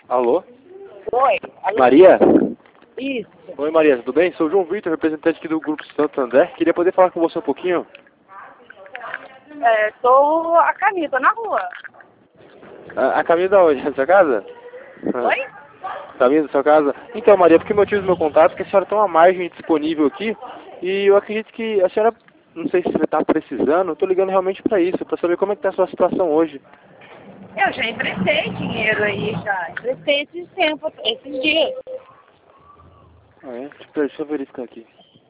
Alô? Oi, alô? Maria? Isso. Oi, Maria, tudo bem? Sou o João Vitor, representante aqui do Grupo Santander. Queria poder falar com você um pouquinho. Tô a caminho, tô na rua. A caminho da onde? Da sua casa? Oi? Caminho da sua casa? Então, Maria, porque o motivo do meu contato é que a senhora tem uma margem disponível aqui e eu acredito que a senhora, não sei se você está precisando, eu estou ligando realmente para isso, para saber como é que está a sua situação hoje. Eu já emprestei dinheiro aí, já. Emprestei esses tempos, esses dias. Ah, é? Deixa eu verificar aqui.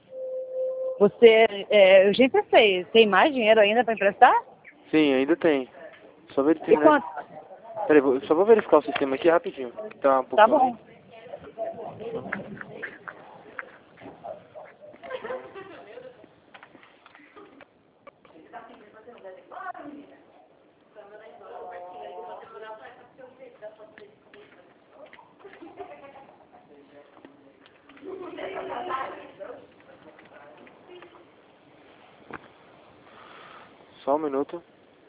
Eu já emprestei. Tem mais dinheiro ainda pra emprestar? Sim, ainda tem. Só E verificar, né? quanto? Peraí, só vou verificar o sistema aqui rapidinho. Tá um Tá pouquinho bom. lento. Só um minuto.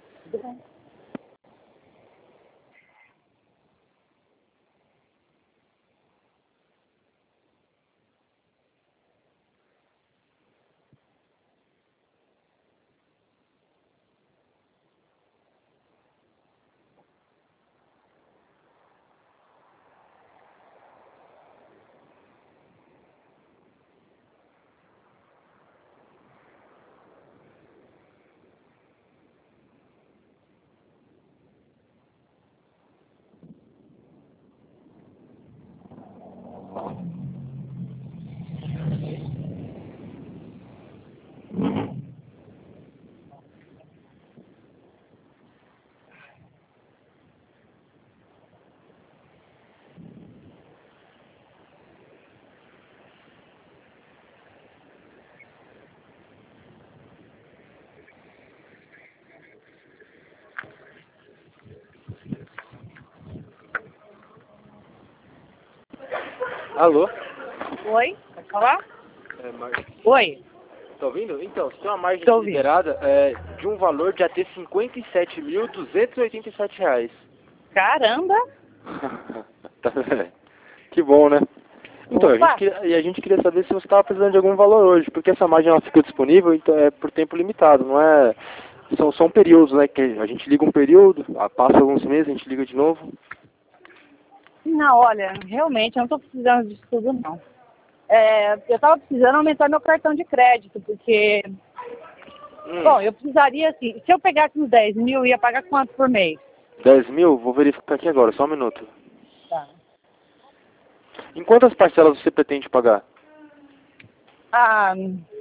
Alô? Oi? Pode falar? Mar... Oi? Tá ouvindo? Então, você tem uma margem Tô aqui ouvindo. liberada de um valor de até R$ 57.287. Caramba! Tá vendo? Que bom, né? Então, Opa! a gente queria saber se você estava precisando de algum valor hoje, porque essa margem ela fica disponível então, por tempo limitado, não é... São períodos, né? Que a gente liga um período, passa alguns meses, a gente liga de novo. Não, olha, realmente eu não tô precisando disso tudo, não. Eu tava precisando aumentar meu cartão de crédito, porque... Bom, eu precisaria, assim, se eu pegasse uns 10 mil, ia pagar quanto por mês? 10 mil? Vou verificar aqui agora, só um minuto. Tá. Em quantas parcelas você pretende pagar? Ah,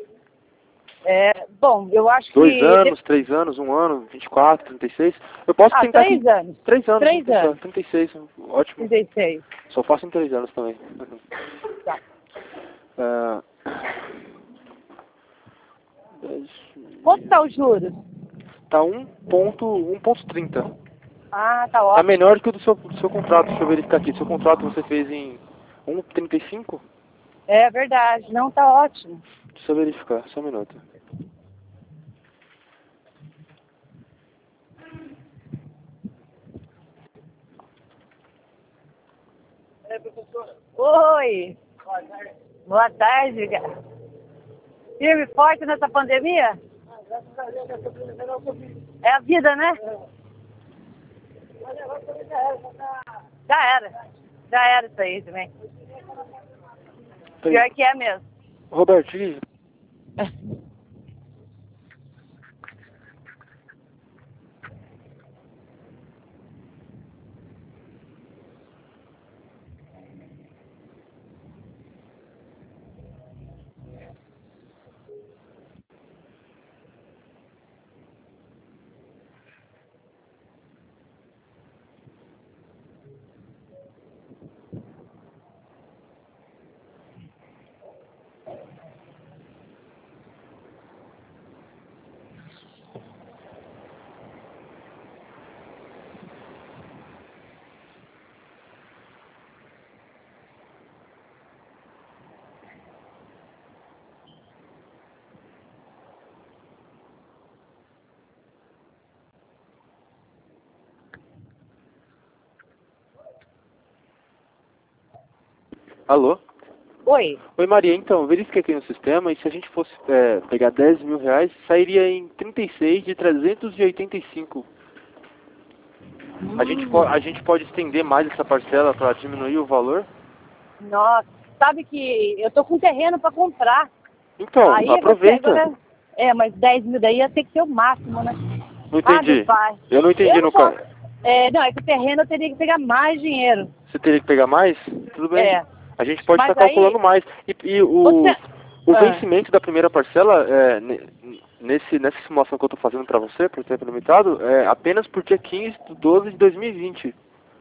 bom, eu acho 2 que... anos, 3 anos, 1 ano, 24, 36? Eu posso tentar aqui. 3 anos. 3 anos, 3 anos. 36, ótimo. 36. Só faço em 3 anos também. Tá. Ah, Quanto tá os juros? tá 1,30. Ah, tá Tá ótimo. menor que o do seu contrato. Deixa eu verificar aqui. Seu contrato você fez em 1,35? É verdade. Não, tá ótimo. Deixa eu verificar, só um minuto. Oi. Boa tarde, cara. Firme e forte nessa pandemia? É a vida, né? Já era. Já era isso aí também. Pior que é mesmo. Roberto, Alô? Oi. Oi, Maria. Então, verifiquei aqui no sistema e se a gente fosse pegar 10 mil reais, sairia em 36 de 385. A gente pode estender mais essa parcela para diminuir o valor? Nossa, sabe que eu tô com terreno para comprar. Então, Aí aproveita. Agora, mas 10 mil daí ia ter que ser o máximo, né? Não entendi. Ah, pai. Eu não entendi Eu não no posso. caso. Não, é que o terreno eu teria que pegar mais dinheiro. Você teria que pegar mais? Tudo bem. É. A gente pode Mas estar calculando aí, mais. E o Ah, vencimento da primeira parcela, nessa simulação que eu estou fazendo para você, por tempo limitado, é apenas por dia 15 de 12 de 2020.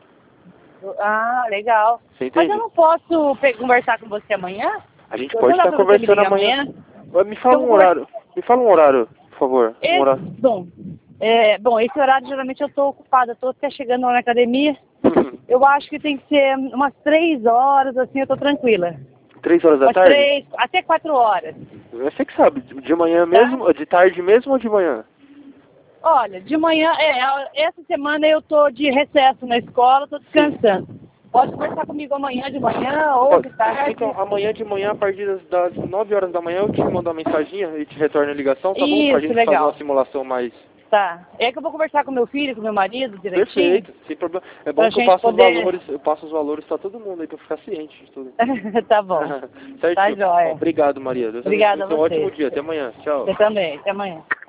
legal. Você Mas entende? eu não posso conversar com você amanhã? A gente Então pode dá estar pra você me conversando ligar amanhã. amanhã? Me fala Eu um vou horário. Me fala um horário, por favor. Um horário. Bom, esse horário geralmente eu tô ocupada, eu tô até chegando lá na academia. Eu acho que tem que ser umas 3 horas, assim, eu tô tranquila. 3 horas da Umas tarde? 3, até 4 horas. Você que sabe, de manhã mesmo, de tarde mesmo ou de manhã? Olha, de manhã, essa semana eu tô de recesso na escola, tô descansando. Pode conversar comigo amanhã de manhã ou de tarde. Então, amanhã de manhã, a partir das 9 horas da manhã, eu te mando uma mensaginha e te retorno a ligação, tá bom? Pra Isso, gente fazer legal. uma simulação mais... Tá. É que eu vou conversar com meu filho, com meu marido direitinho. Perfeito, sem problema. É bom Pra que eu gente passo poder... eu passo os valores pra todo mundo aí, pra ficar ciente de tudo. Tá bom. Certinho. Tá jóia. Obrigado, Maria. Obrigada a Um você. ótimo dia. Até amanhã. Tchau. Você também. Até amanhã.